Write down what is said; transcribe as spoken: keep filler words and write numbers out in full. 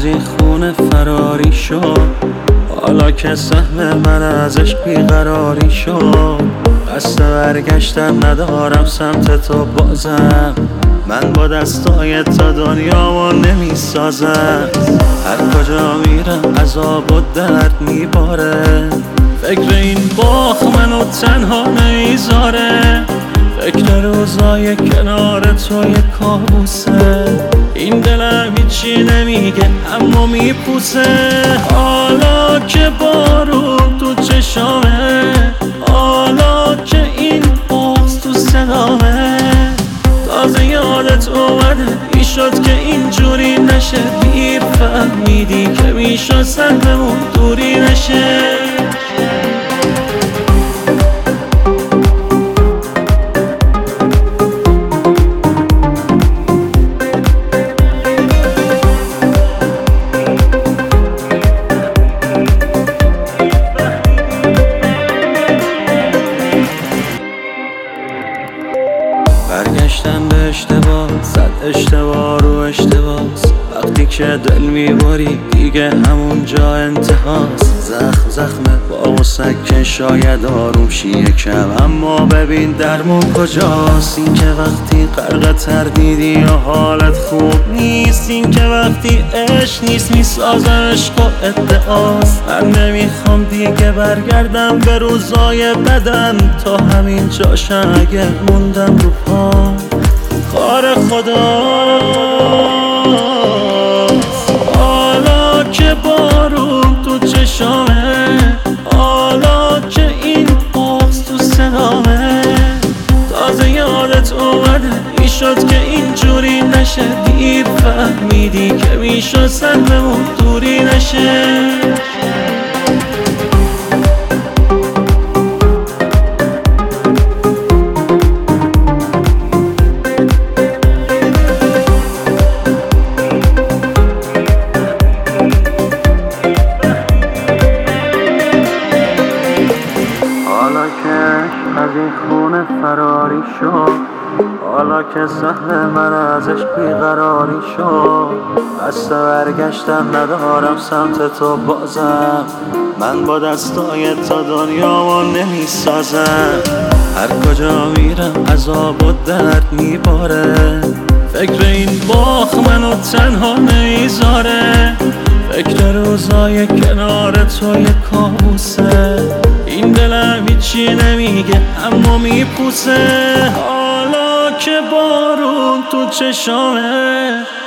از این خونه فراری شد، حالا که سهم من ازش بیقراری شد. قصد برگشتن ندارم سمت تو بازم، من با دستای تا دنیامو نمی سازم. هر کجا میرم عذاب و درد میباره، فکر این باخ منو تنها نمیذاره. فکر روزای کنار تو یه کابوسه، این دلم هیچی نمیگه اما میپوسه. حالا که بارون تو چشامه، حالا که این بغض تو صدامه، تازه یادت اومده ای شد که اینجوری نشه. دیر فهمیدی که میشد سهممون دوری نشه. برگشتن به اشتباه، زد اشتباه رو اشتباس. وقتی که دل میباری دیگه همون جا انتهاست. زخم زخمه با مسکن شاید آروم شی یکم، اما ببین درمون کجاست. این که وقتی غرق تردیدی یا حالت خوب نیست، این که وقتی عشق نیست میسازه عشق و ادعاست. من نمیخوام دیگه برگردم به روزای بدم، تا همین جاشم اگه موندم رو پام کار خداست. حالا که بارون تو چشامه، حالا که این بغض تو صدامه، تازه یادت اومده ای شد که اینجوری نشه. دیر فهمیدی که میشد سهممون دوری نشه. از این خونه فراری شد، حالا که سهم من ازش بیقراری شد. قصد برگشتن ندارم سمت تو بازم، من با دستای تا دنیامو نمی سازم. هر کجا میرم عذاب و درد میباره، فکر این باخ منو تنها نمیذاره. فکر روزای کنار تو یه کابوسه، این دلم هیچی نمیگه اما میپوسه. حالا که بارون تو چشامه،